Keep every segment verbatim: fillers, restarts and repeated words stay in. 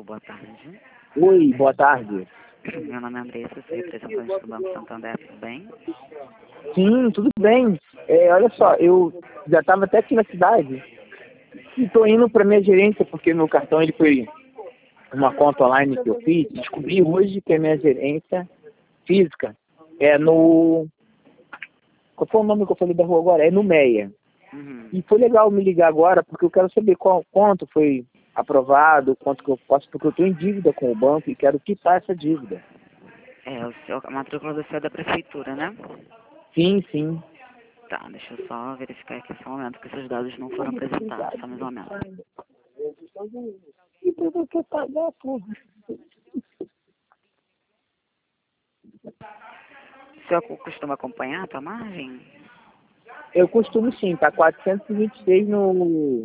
Alô, boa tarde. Oi, boa tarde. Meu nome é Andressa, sou representante do Banco Santander, tudo bem? Sim, tudo bem. É, olha só, eu já estava até aqui na cidade e estou indo para minha gerência porque meu cartão ele foi uma conta online que eu fiz. Descobri hoje que a minha gerência física é no... Qual foi o nome que eu falei da rua agora? É no Meia. Uhum. E foi legal me ligar agora porque eu quero saber qual, quanto foi aprovado, quanto que eu posso, porque eu estou em dívida com o banco e quero quitar essa dívida. É, o seu, a matrícula do seu é da prefeitura, né? Sim, sim. Tá, deixa eu só verificar aqui só um momento, que esses dados não foram apresentados, só mais um momento. E por que eu pagar, porra? O senhor costuma acompanhar a tua margem? Eu costumo sim, tá quatrocentos e vinte e seis no,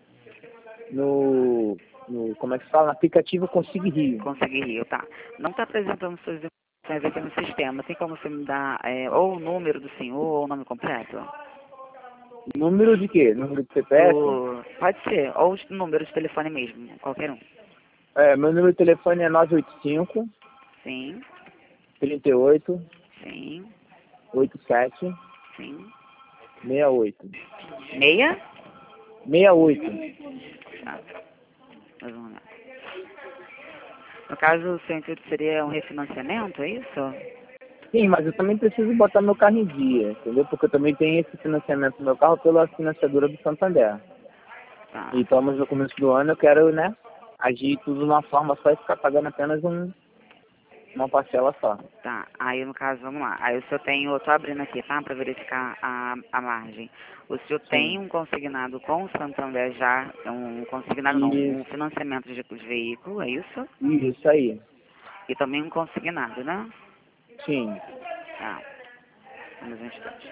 no, no, como é que se fala, no aplicativo Consigo Rio. Conseguiria, tá. Não está apresentando suas informações aqui no sistema. Tem como você me dar é, ou o número do senhor ou o nome completo? Número de quê? Número de C P F? Do... Pode ser, ou o número de telefone mesmo, qualquer um. É, meu número de telefone é nove oito cinco, Sim, três oito, sim, oito sete, sim. seis oito. Meia? seis oito. Tá, mais um momento. No caso, o seu intuito seria um refinanciamento, é isso? Sim, mas eu também preciso botar meu carro em dia, entendeu? Porque eu também tenho esse financiamento do meu carro pela financiadora do Santander. Tá, Então, mas no começo do ano eu quero, né, agir tudo de uma forma só e ficar pagando apenas um, uma parcela só. tá. Aí, no caso, vamos lá. Aí o senhor tem, eu tô abrindo aqui, tá, para verificar a, a margem. O senhor Sim. tem um consignado com o Santander já, um consignado não, um Isso, financiamento de de veículo, é isso? isso aí. E também um consignado, né? Sim. Tá, vamos um instante.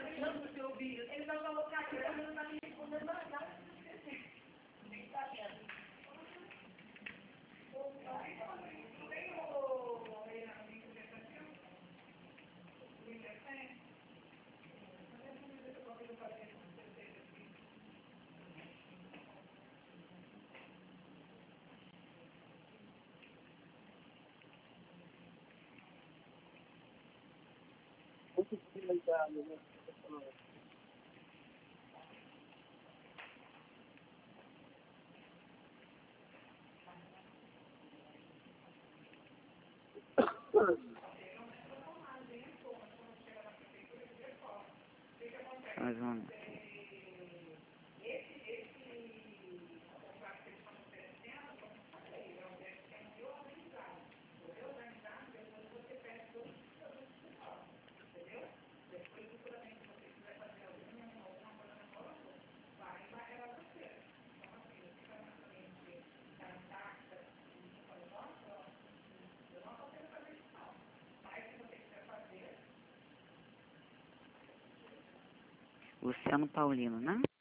Só mais um momento. Luciano Paulino, né?